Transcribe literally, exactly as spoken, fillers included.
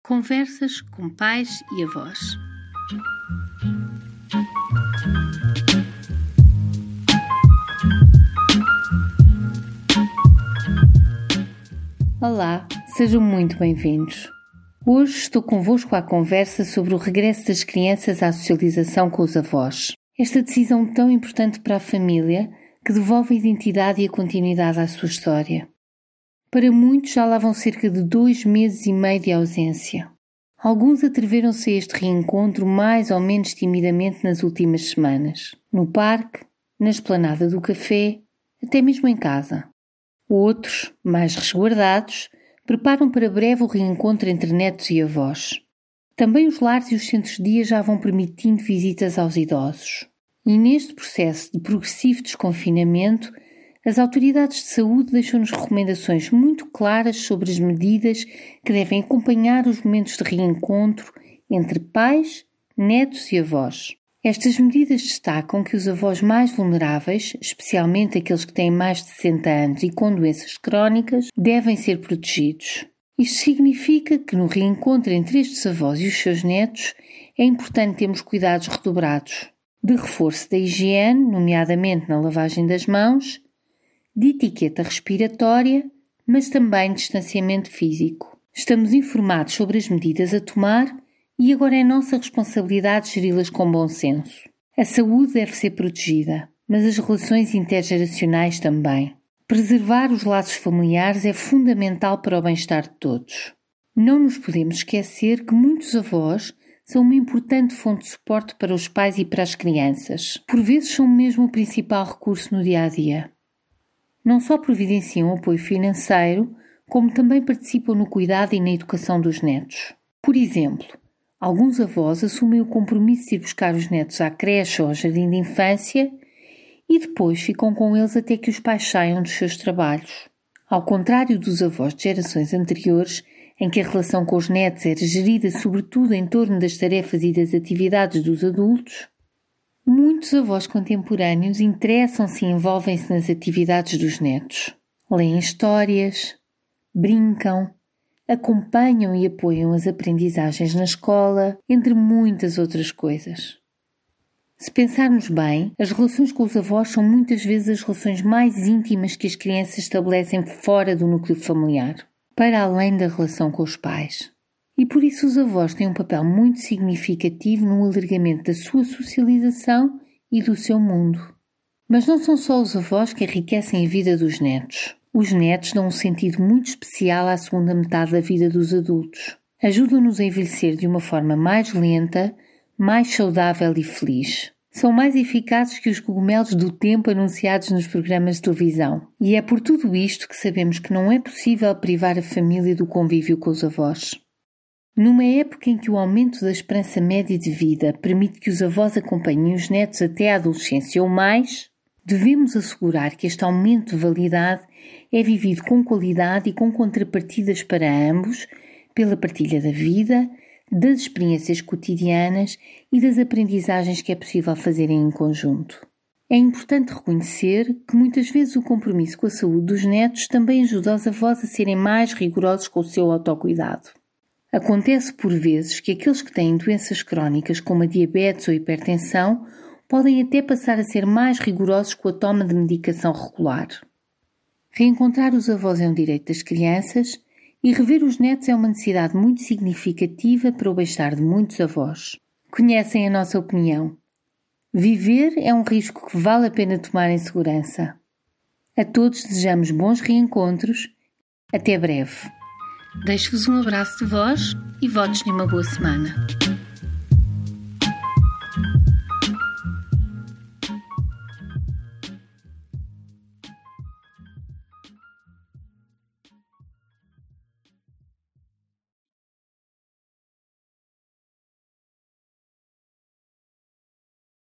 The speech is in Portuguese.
Conversas com pais e avós. Olá, sejam muito bem-vindos. Hoje estou convosco à conversa sobre o regresso das crianças à socialização com os avós. Esta decisão tão importante para a família que devolve a identidade e a continuidade à sua história. Para muitos já lá vão cerca de dois meses e meio de ausência. Alguns atreveram-se a este reencontro mais ou menos timidamente nas últimas semanas. No parque, na esplanada do café, até mesmo em casa. Outros, mais resguardados, preparam para breve o reencontro entre netos e avós. Também os lares e os centros de dia já vão permitindo visitas aos idosos. E neste processo de progressivo desconfinamento, as autoridades de saúde deixam-nos recomendações muito claras sobre as medidas que devem acompanhar os momentos de reencontro entre pais, netos e avós. Estas medidas destacam que os avós mais vulneráveis, especialmente aqueles que têm mais de sessenta anos e com doenças crónicas, devem ser protegidos. Isto significa que no reencontro entre estes avós e os seus netos é importante termos cuidados redobrados, de reforço da higiene, nomeadamente na lavagem das mãos, de etiqueta respiratória, mas também de distanciamento físico. Estamos informados sobre as medidas a tomar e agora é nossa responsabilidade geri-las com bom senso. A saúde deve ser protegida, mas as relações intergeracionais também. Preservar os laços familiares é fundamental para o bem-estar de todos. Não nos podemos esquecer que muitos avós são uma importante fonte de suporte para os pais e para as crianças. Por vezes são mesmo o principal recurso no dia-a-dia. Não só providenciam apoio financeiro, como também participam no cuidado e na educação dos netos. Por exemplo, alguns avós assumem o compromisso de ir buscar os netos à creche ou ao jardim de infância e depois ficam com eles até que os pais saiam dos seus trabalhos. Ao contrário dos avós de gerações anteriores, em que a relação com os netos era gerida sobretudo em torno das tarefas e das atividades dos adultos, muitos avós contemporâneos interessam-se e envolvem-se nas atividades dos netos. Leem histórias, brincam, acompanham e apoiam as aprendizagens na escola, entre muitas outras coisas. Se pensarmos bem, as relações com os avós são muitas vezes as relações mais íntimas que as crianças estabelecem fora do núcleo familiar, para além da relação com os pais. E por isso os avós têm um papel muito significativo no alargamento da sua socialização e do seu mundo. Mas não são só os avós que enriquecem a vida dos netos. Os netos dão um sentido muito especial à segunda metade da vida dos adultos. Ajudam-nos a envelhecer de uma forma mais lenta, mais saudável e feliz. São mais eficazes que os cogumelos do tempo anunciados nos programas de televisão. E é por tudo isto que sabemos que não é possível privar a família do convívio com os avós. Numa época em que o aumento da esperança média de vida permite que os avós acompanhem os netos até à adolescência ou mais, devemos assegurar que este aumento de validade é vivido com qualidade e com contrapartidas para ambos, pela partilha da vida, das experiências cotidianas e das aprendizagens que é possível fazer em conjunto. É importante reconhecer que muitas vezes o compromisso com a saúde dos netos também ajuda os avós a serem mais rigorosos com o seu autocuidado. Acontece por vezes que aqueles que têm doenças crónicas como a diabetes ou hipertensão podem até passar a ser mais rigorosos com a toma de medicação regular. Reencontrar os avós é um direito das crianças e rever os netos é uma necessidade muito significativa para o bem-estar de muitos avós. Conhecem a nossa opinião. Viver é um risco que vale a pena tomar em segurança. A todos desejamos bons reencontros. Até breve. Deixo-vos um abraço de voz e votos de uma boa semana.